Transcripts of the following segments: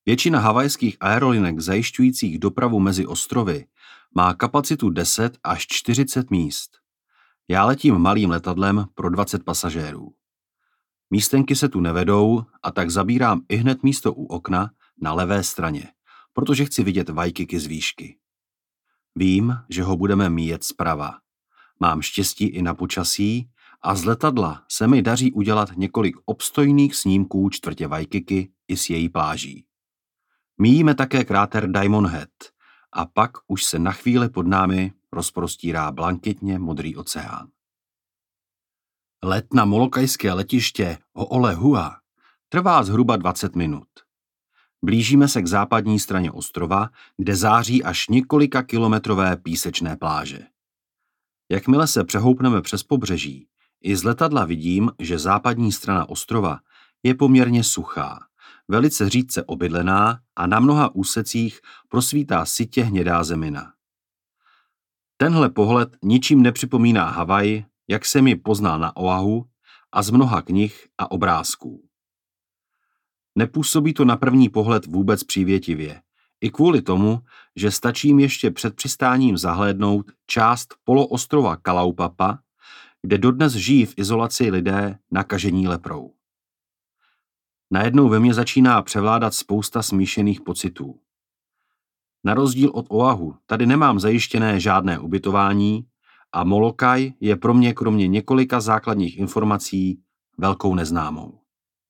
Většina havajských aerolinek zajišťujících dopravu mezi ostrovy má kapacitu 10 až 40 míst. Já letím malým letadlem pro 20 pasažérů. Místenky se tu nevedou a tak zabírám ihned místo u okna na levé straně, protože chci vidět Waikiki z výšky. Vím, že ho budeme míjet zprava. Mám štěstí i na počasí a z letadla se mi daří udělat několik obstojných snímků čtvrtě Waikiki i s její pláží. Míjíme také kráter Diamond Head a pak už se na chvíli pod námi rozprostírá blanketně modrý oceán. Let na molokajské letiště Ho'olehua trvá zhruba 20 minut. Blížíme se k západní straně ostrova, kde září až několika kilometrové písečné pláže. Jakmile se přehoupneme přes pobřeží, i z letadla vidím, že západní strana ostrova je poměrně suchá, velice řídce obydlená a na mnoha úsecích prosvítá sytě hnědá zemina. Tenhle pohled ničím nepřipomíná Havaj, jak jsem ji poznal na Oahu a z mnoha knih a obrázků. Nepůsobí to na první pohled vůbec přívětivě, i kvůli tomu, že stačím ještě před přistáním zahlédnout část poloostrova Kalaupapa, kde dodnes žijí v izolaci lidé nakažení leprou. Najednou ve mně začíná převládat spousta smíšených pocitů. Na rozdíl od Oahu tady nemám zajištěné žádné ubytování a Molokai je pro mě kromě několika základních informací velkou neznámou.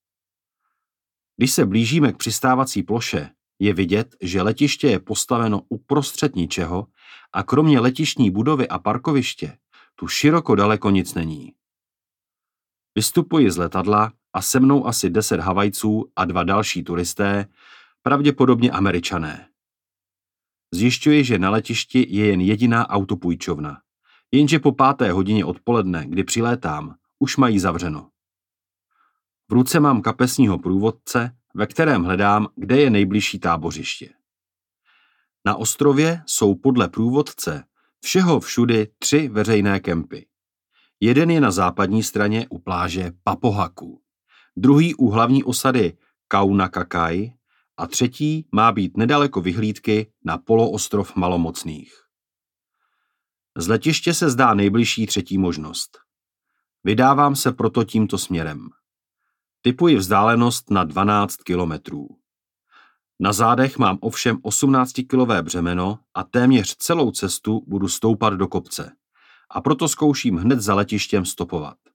Když se blížíme k přistávací ploše, je vidět, že letiště je postaveno uprostřed ničeho a kromě letištní budovy a parkoviště tu široko daleko nic není. Vystupuji z letadla a se mnou asi 10 Havajců a 2 další turisté, pravděpodobně Američané. Zjišťuji, že na letišti je jen jediná autopůjčovna, jenže po 5. hodině odpoledne, kdy přilétám, už mají zavřeno. V ruce mám kapesního průvodce, ve kterém hledám, kde je nejbližší tábořiště. Na ostrově jsou podle průvodce všeho všudy 3 veřejné kempy. Jeden je na západní straně u pláže Papohaku, druhý u hlavní osady Kaunakakai a třetí má být nedaleko vyhlídky na poloostrov Malomocných. Z letiště se zdá nejbližší třetí možnost. Vydávám se proto tímto směrem. Tipuji vzdálenost na 12 kilometrů. Na zádech mám ovšem 18kilové břemeno a téměř celou cestu budu stoupat do kopce. A proto zkouším hned za letištěm stopovat.